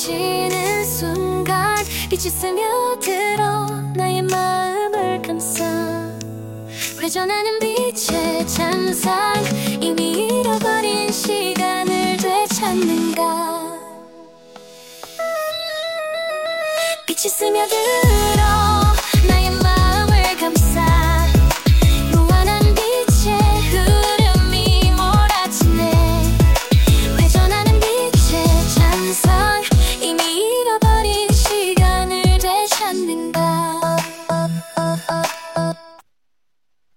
켜지는 순간 빛이 스며들어 나의 마음을 감싸 회전하는 빛의 찬상 이미 잃어버린 시간을 되찾는가 빛이 스며들어